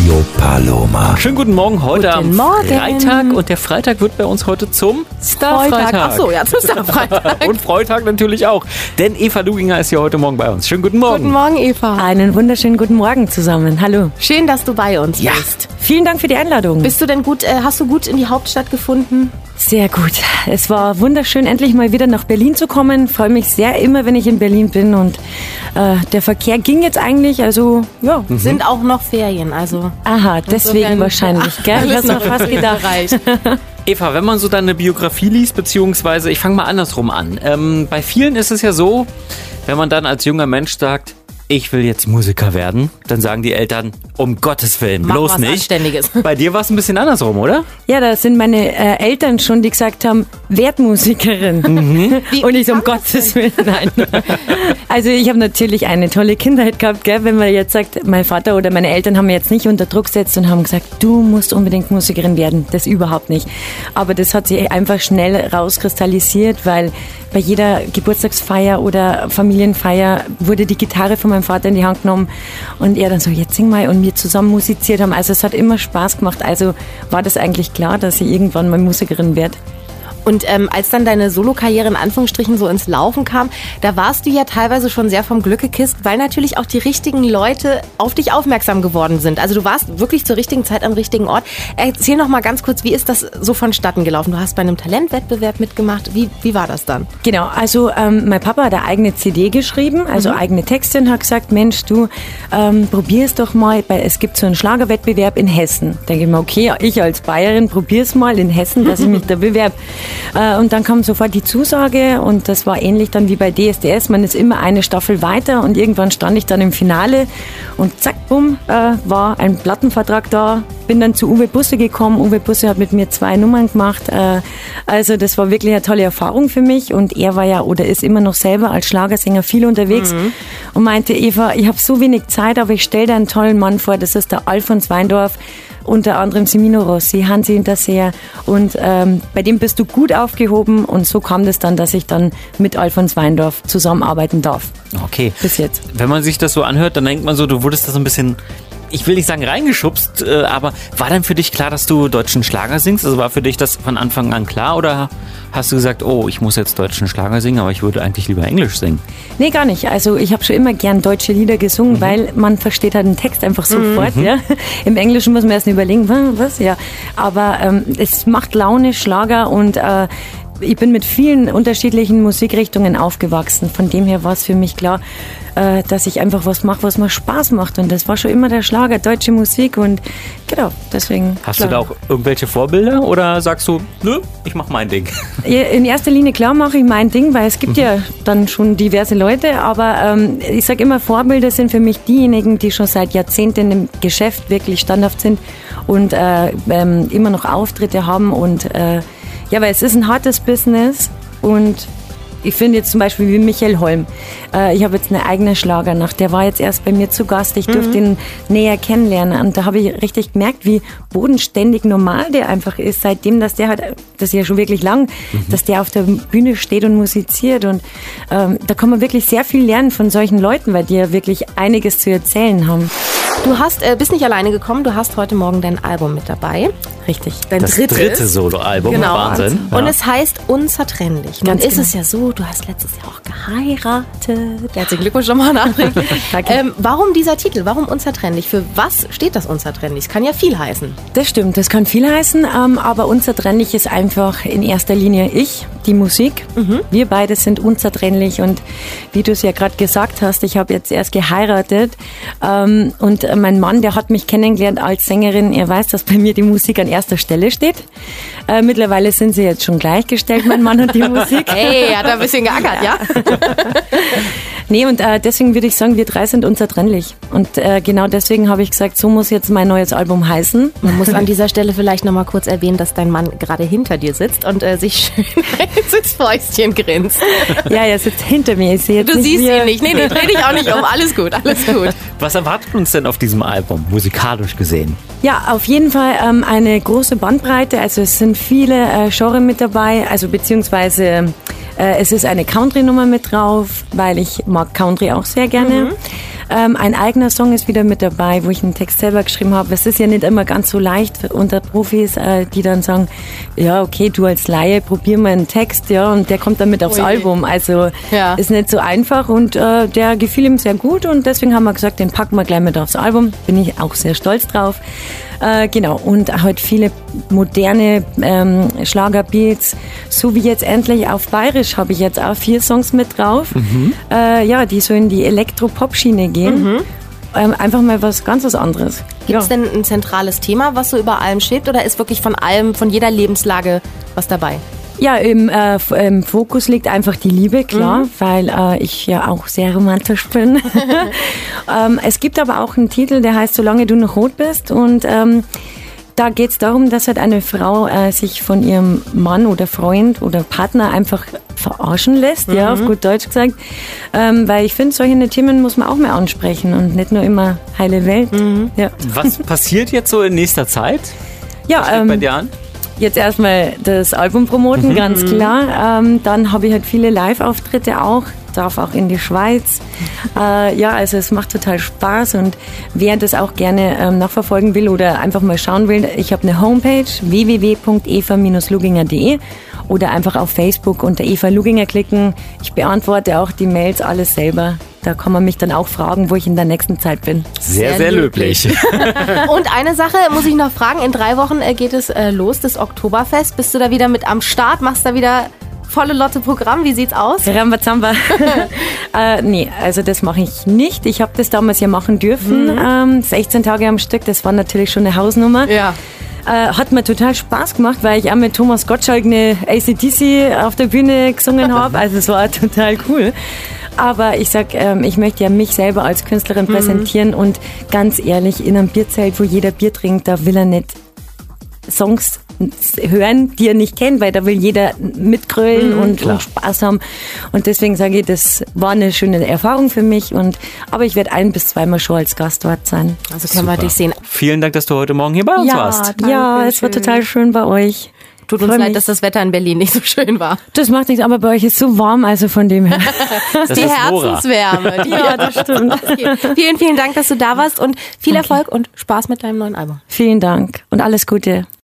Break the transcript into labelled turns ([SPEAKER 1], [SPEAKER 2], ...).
[SPEAKER 1] Radio Paloma.
[SPEAKER 2] Schönen guten Morgen, heute
[SPEAKER 3] Guten Morgen.
[SPEAKER 2] Freitag. Und der Freitag wird bei uns heute zum Star-Freitag.
[SPEAKER 3] Ach so, ja, zum Star-Freitag.
[SPEAKER 2] Und Freitag natürlich auch, denn Eva Luginger ist hier heute Morgen bei uns. Schönen guten Morgen.
[SPEAKER 3] Guten Morgen, Eva.
[SPEAKER 4] Einen wunderschönen guten Morgen zusammen. Hallo.
[SPEAKER 3] Schön, dass du bei uns
[SPEAKER 2] Ja.
[SPEAKER 3] bist.
[SPEAKER 4] Vielen Dank für die Einladung.
[SPEAKER 3] Bist du denn gut, hast du gut in die Hauptstadt gefunden?
[SPEAKER 4] Sehr gut. Es war wunderschön, endlich mal wieder nach Berlin zu kommen. Freue mich sehr immer, wenn ich in Berlin bin. Und der Verkehr ging jetzt eigentlich, also ja.
[SPEAKER 3] Sind auch noch Ferien, also.
[SPEAKER 4] Aha, deswegen
[SPEAKER 3] Insofern-
[SPEAKER 4] wahrscheinlich, gell? Ich hab's noch fast gedacht.
[SPEAKER 2] Eva, wenn man so deine Biografie liest, beziehungsweise ich fange mal andersrum an. Bei vielen ist es ja so, wenn man dann als junger Mensch sagt, ich will jetzt Musiker werden, dann sagen die Eltern, um Gottes Willen,
[SPEAKER 3] Mach
[SPEAKER 2] bloß
[SPEAKER 3] was
[SPEAKER 2] nicht.
[SPEAKER 3] Anständiges.
[SPEAKER 2] Bei dir war es ein bisschen andersrum, oder?
[SPEAKER 4] Ja, da sind meine Eltern schon, die gesagt haben, werd Musikerin. Und ich so, um Gottes Willen, nein. Also ich habe natürlich eine tolle Kindheit gehabt, gell? Wenn man jetzt sagt, mein Vater oder meine Eltern haben mir jetzt nicht unter Druck gesetzt und haben gesagt, du musst unbedingt Musikerin werden. Das überhaupt nicht. Aber das hat sich einfach schnell rauskristallisiert, weil bei jeder Geburtstagsfeier oder Familienfeier wurde die Gitarre von meinem Vater in die Hand genommen und er dann so, jetzt sing mal, und wir zusammen musiziert haben. Also es hat immer Spaß gemacht. Also war das eigentlich klar, dass ich irgendwann mal Musikerin werde.
[SPEAKER 3] Und als dann deine Solokarriere in Anführungsstrichen so ins Laufen kam, da warst du ja teilweise schon sehr vom Glück gekisst, weil natürlich auch die richtigen Leute auf dich aufmerksam geworden sind. Also du warst wirklich zur richtigen Zeit am richtigen Ort. Erzähl noch mal ganz kurz, wie ist das so vonstatten gelaufen? Du hast bei einem Talentwettbewerb mitgemacht. Wie war das dann?
[SPEAKER 4] Genau, also mein Papa hat eine eigene CD geschrieben, also eigene Texte, und hat gesagt, Mensch, du probier es doch mal, weil es gibt so einen Schlagerwettbewerb in Hessen. Da denke ich mir, okay, ich als Bayerin probiere es mal in Hessen, dass ich mich da bewerbe. Und dann kam sofort die Zusage und das war ähnlich dann wie bei DSDS. Man ist immer eine Staffel weiter und irgendwann stand ich dann im Finale und zack, bumm, war ein Plattenvertrag da. Bin dann zu Uwe Busse gekommen. Uwe Busse hat mit mir 2 Nummern gemacht. Also das war wirklich eine tolle Erfahrung für mich. Und er war ja oder ist immer noch selber als Schlagersänger viel unterwegs und meinte, Eva, ich habe so wenig Zeit, aber ich stelle dir einen tollen Mann vor. Das ist der Alfons Weindorf, unter anderem Semino Rossi, Hansi Hinterseher. Und bei dem bist du gut aufgehoben. Und so kam das dann, dass ich dann mit Alfons Weindorf zusammenarbeiten darf.
[SPEAKER 2] Okay.
[SPEAKER 4] Bis jetzt.
[SPEAKER 2] Wenn man sich das so anhört, dann denkt man so, du wurdest da so ein bisschen, ich will nicht sagen reingeschubst, aber war dann für dich klar, dass du deutschen Schlager singst? Also war für dich das von Anfang an klar oder hast du gesagt, oh, ich muss jetzt deutschen Schlager singen, aber ich würde eigentlich lieber Englisch singen?
[SPEAKER 4] Nee, gar nicht. Also ich habe schon immer gern deutsche Lieder gesungen, weil man versteht halt den Text einfach sofort. Ja? Im Englischen muss man erst überlegen, was? Ja. Aber es macht Laune, Schlager, und ich bin mit vielen unterschiedlichen Musikrichtungen aufgewachsen. Von dem her war es für mich klar, dass ich einfach was mache, was mir Spaß macht. Und das war schon immer der Schlager, deutsche Musik, und genau, deswegen.
[SPEAKER 2] Hast du da auch irgendwelche Vorbilder oder sagst du, nö, ich mach mein Ding?
[SPEAKER 4] In erster Linie, klar, mache ich mein Ding, weil es gibt ja dann schon diverse Leute, aber ich sage immer, Vorbilder sind für mich diejenigen, die schon seit Jahrzehnten im Geschäft wirklich standhaft sind und immer noch Auftritte haben, und ja, weil es ist ein hartes Business, und ich finde jetzt zum Beispiel wie Michael Holm. Ich habe jetzt eine eigene Schlagernacht. Der war jetzt erst bei mir zu Gast. Ich durfte ihn näher kennenlernen. Und da habe ich richtig gemerkt, wie bodenständig normal der einfach ist. Seitdem, dass der halt, das ist ja schon wirklich lang, dass der auf der Bühne steht und musiziert. Und da kann man wirklich sehr viel lernen von solchen Leuten, weil die ja wirklich einiges zu erzählen haben.
[SPEAKER 3] Du bist nicht alleine gekommen, du hast heute Morgen dein Album mit dabei.
[SPEAKER 4] Richtig.
[SPEAKER 3] Dein
[SPEAKER 2] Das dritte Soloalbum,
[SPEAKER 3] Genau.
[SPEAKER 2] Wahnsinn.
[SPEAKER 3] Und
[SPEAKER 2] Ja.
[SPEAKER 3] es heißt Unzertrennlich. Nun
[SPEAKER 4] Ganz
[SPEAKER 3] ist
[SPEAKER 4] genau.
[SPEAKER 3] es ja so, du hast letztes Jahr auch geheiratet. Herzlichen Glückwunsch nochmal nachträglich.
[SPEAKER 4] Danke.
[SPEAKER 3] Warum dieser Titel? Warum Unzertrennlich? Für was steht das Unzertrennlich? Es kann ja viel heißen.
[SPEAKER 4] Das stimmt, das kann viel heißen, aber unzertrennlich ist einfach in erster Linie ich, die Musik. Wir beide sind unzertrennlich, und wie du es ja gerade gesagt hast, ich habe jetzt erst geheiratet, und mein Mann, der hat mich kennengelernt als Sängerin. Er weiß, dass bei mir die Musik an erster Stelle steht. Mittlerweile sind sie jetzt schon gleichgestellt, mein Mann und die Musik.
[SPEAKER 3] Hey, hat er ein bisschen geackert, ja?
[SPEAKER 4] Nee, und deswegen würde ich sagen, wir 3 sind unzertrennlich. Und genau deswegen habe ich gesagt, so muss jetzt mein neues Album heißen.
[SPEAKER 3] Man muss an dieser Stelle vielleicht nochmal kurz erwähnen, dass dein Mann gerade hinter dir sitzt und sich schön ins Fäustchen grinst.
[SPEAKER 4] Ja, er sitzt hinter mir. Ich sehe jetzt
[SPEAKER 3] Du
[SPEAKER 4] nicht,
[SPEAKER 3] siehst
[SPEAKER 4] wie er-
[SPEAKER 3] ihn nicht. Nee, dreh dich auch nicht um. Alles gut, alles gut.
[SPEAKER 2] Was erwartet uns denn auf diesem Album, musikalisch gesehen?
[SPEAKER 4] Ja, auf jeden Fall eine große Bandbreite. Also es sind viele Genres mit dabei, also beziehungsweise es ist eine Country-Nummer mit drauf, weil ich mag Country auch sehr gerne. Ein eigener Song ist wieder mit dabei, wo ich einen Text selber geschrieben habe. Es ist ja nicht immer ganz so leicht unter Profis, die dann sagen, ja, okay, du als Laie, probier mal einen Text, ja, und der kommt dann mit aufs Album. Also ist nicht so einfach und der gefiel ihm sehr gut und deswegen haben wir gesagt, den packen wir gleich mit aufs Album. Bin ich auch sehr stolz drauf. Genau, und halt viele moderne Schlagerbeats, so wie jetzt endlich auf Bayerisch habe ich jetzt auch 4 Songs mit drauf, die so in die Elektro-Pop-Schiene gehen. Einfach mal was ganz anderes.
[SPEAKER 3] Gibt es denn ein zentrales Thema, was so über allem schwebt oder ist wirklich von allem, von jeder Lebenslage was dabei?
[SPEAKER 4] Ja, im Fokus liegt einfach die Liebe, klar, weil ich ja auch sehr romantisch bin. Es gibt aber auch einen Titel, der heißt Solange du noch rot bist und da geht es darum, dass halt eine Frau sich von ihrem Mann oder Freund oder Partner einfach verarschen lässt, ja, auf gut Deutsch gesagt. Weil ich finde, solche Themen muss man auch mehr ansprechen und nicht nur immer heile Welt. Ja.
[SPEAKER 2] Was passiert jetzt so in nächster Zeit?
[SPEAKER 4] Ja,
[SPEAKER 2] Was steht bei dir an?
[SPEAKER 4] Jetzt erstmal das Album promoten, ganz klar. Dann habe ich halt viele Live-Auftritte auch, darf auch in die Schweiz. Also es macht total Spaß und wer das auch gerne nachverfolgen will oder einfach mal schauen will, ich habe eine Homepage www.eva-luginger.de oder einfach auf Facebook unter Eva Luginger klicken. Ich beantworte auch die Mails, alles selber. Da kann man mich dann auch fragen, wo ich in der nächsten Zeit bin.
[SPEAKER 2] Sehr, sehr löblich.
[SPEAKER 3] Und eine Sache muss ich noch fragen. In 3 Wochen geht es los, das Oktoberfest. Bist du da wieder mit am Start? Machst du da wieder volle Lotte Programm? Wie sieht's aus?
[SPEAKER 4] Rambazamba. Nee, also das mache ich nicht. Ich habe das damals ja machen dürfen. 16 Tage am Stück, das war natürlich schon eine Hausnummer.
[SPEAKER 3] Ja.
[SPEAKER 4] Hat mir total Spaß gemacht, weil ich auch mit Thomas Gottschalk eine AC/DC auf der Bühne gesungen habe. Also es war total cool. Aber ich sag, ich möchte ja mich selber als Künstlerin präsentieren und ganz ehrlich, in einem Bierzelt, wo jeder Bier trinkt, da will er nicht Songs hören, die er nicht kennt, weil da will jeder mitgrölen und Spaß haben. Und deswegen sage ich, das war eine schöne Erfahrung für mich. Aber ich werde 1- bis 2-mal schon als Gast dort sein.
[SPEAKER 3] Also können wir dich sehen.
[SPEAKER 2] Vielen Dank, dass du heute Morgen hier bei uns warst.
[SPEAKER 4] Ja, es war total schön bei euch.
[SPEAKER 3] Tut uns leid, dass das Wetter in Berlin nicht so schön war.
[SPEAKER 4] Das macht nichts, aber bei euch ist so warm, also von dem her.
[SPEAKER 3] Das ist die Herzenswärme.
[SPEAKER 4] Ja, das stimmt.
[SPEAKER 3] Vielen, vielen Dank, dass du da warst und viel Erfolg und Spaß mit deinem neuen Album.
[SPEAKER 4] Vielen Dank und alles Gute.